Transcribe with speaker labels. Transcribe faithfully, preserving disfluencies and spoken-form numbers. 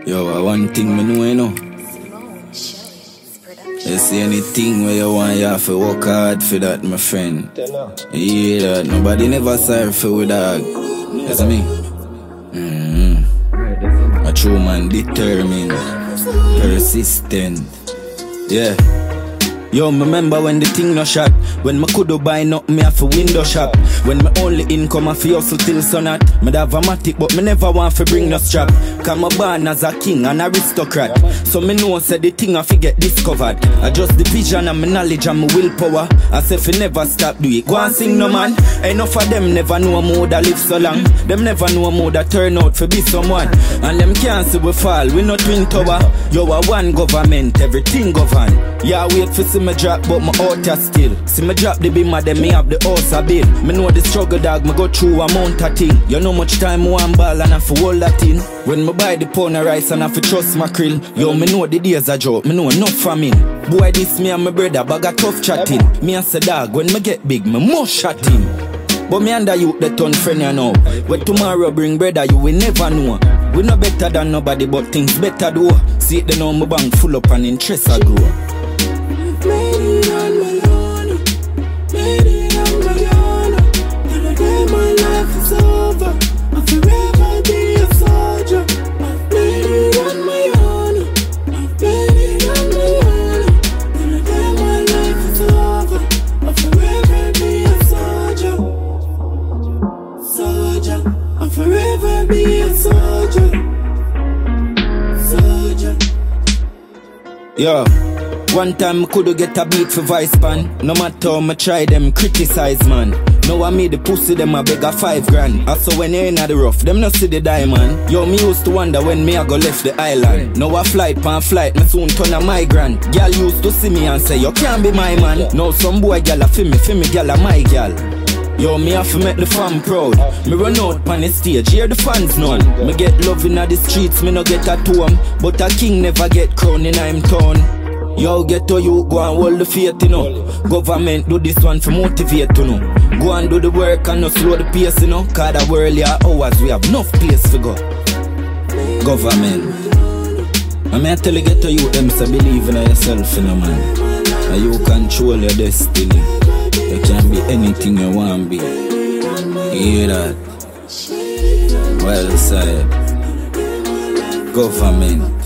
Speaker 1: Yo, uh, one thing me know, you know. You see anything where you want, you have to work hard for that, my friend. You hear that? Nobody never sorry for with dog. You see me? Mm-hmm. A true man, determined, persistent. Yeah. Yo, me remember when the thing no shot. When me coulda buy nothing, me have a window shop. When me only income I fi hustle till sunat. Me da dramatic, but me never want fi bring no strap. Cause me born as a king and aristocrat. So me know say the thing I fi get discovered. I just the vision and my knowledge and my willpower. I say fi never stop do it. Go and sing no man. Enough of them never know more that live so long. Them never know more that turn out fi be someone. And them can't see we fall, we no twin tower. Yo, a one government, everything govern. Yeah, wait for see me drop, but my out ya still. See me drop the beam of them, me have the house a bill. Me know the struggle dog, me go through a mount of thing. You know much time one ball and I fi hold that in. When me buy the pound of rice and I fi trust my krill. Yo, me know the days a joke, me know enough famine. Boy, this me and my brother, bag a tough chatting. Me and say dog, when me get big, me must shot him. But me and the youth, they turn friend you know. When tomorrow bring brother, you will never know. We no better than nobody, but things better do. See it, they know my bank full up and interest a grow.
Speaker 2: Made it on my own, made it on my own. Till the day my life is over, I'll forever be a soldier. I've made it on my own, I've made it on my own. Till the day my life is over, I'll forever be a soldier. Soldier, I'll forever be a soldier. Soldier.
Speaker 1: Yo. One time I coulda get a beat for vice pan. No matter how I try them criticize man. Now I made the pussy them a beg a five grand. Also when you in the rough, them no see the diamond. Yo, me used to wonder when me a go left the island. Now I flight pan flight, me soon turn a migrant. Girl used to see me and say you can't be my man. Now some boy gal a fi me, fi me gal a my gal. Yo, me have to make the fam proud. Me run out on the stage, hear the fans none. Me get love in the streets, me no get a tomb. But a king never get crowned in him town. Yo, get to you, go and hold the faith, you know. Government do this one for motivate, you know. Go and do the work and not slow the pace, you know. Cause the world here hours, we have enough place to go. Government. I mean, I tell you, get to you, them say believe in yourself, you know, man. And you control your destiny. You can be anything you want to be. You hear that? Well said. Government.